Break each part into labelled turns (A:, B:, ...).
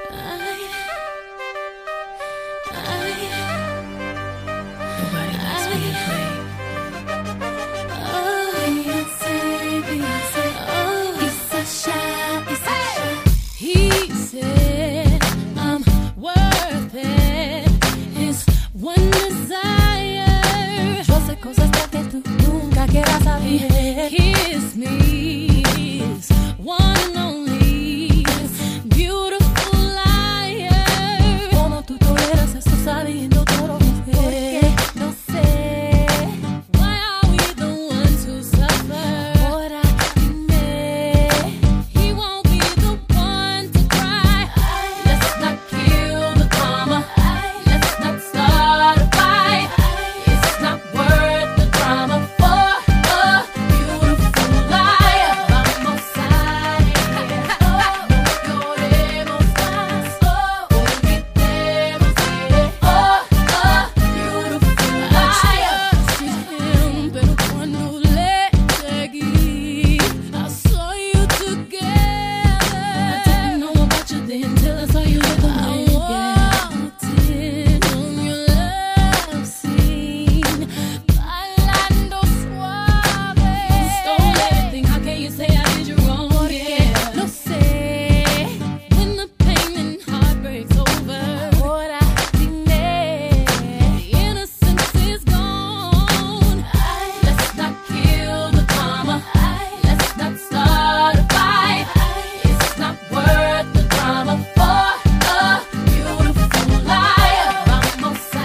A: Nobody likes being played.
B: He said I'm worth it. His one desire. Yo sé cosas que tú nunca quieras saber. Kiss me, his one and only beautiful liar. Como tú toleras eso sabiendo todo, mujer. Porque no sé. Why are we the ones who suffer? Ahora dime. He won't be the one to cry. Let's not kill the drama. Let's not start a fight. It's not worth the drama for a beautiful liar. Vamos a no lloremos más. Olvidemos de beautiful liar. Pero cuando le seguí, I saw you together. I didn't know about you then till I saw you with a man. I walked in on your love scene, bailando suave. Stole everything. How can you say I did you wrong? Yeah, no sé. When the pain and heartbreak's over, ahora dime. The innocence is gone. Let's not kill the drama. Let's not start a fight. It's not worth the drama for a beautiful liar. Vamos a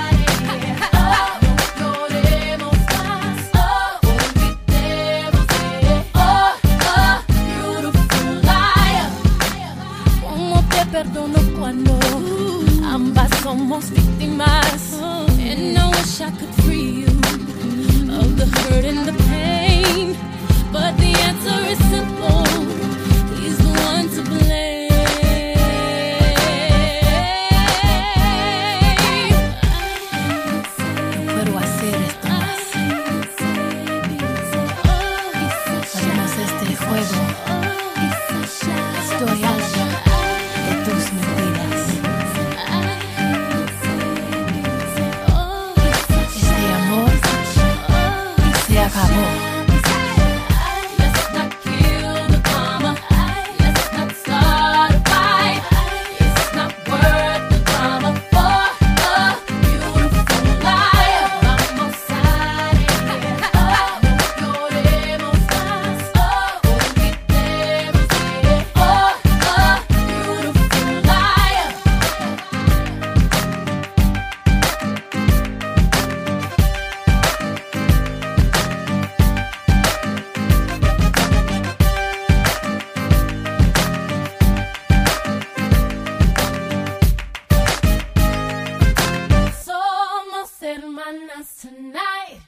B: no lloremos más. Olvidemos de beautiful liar. ¿Cómo te perdono cuando ambas somos víctimas? And I wish I could free you of the hurt and the pain, but the answer is simple. He's the one to blame.
A: Puedo hacer esto más. Hagamos este juego. Estoy harta de tus mentiras. Este amor se acabó.
B: Let's not kill the drama. Let's not start a fight. It's not worth the drama for a beautiful liar. Vamos a no lloremos más. Olvidemos de beautiful liar. Somos hermanas tonight.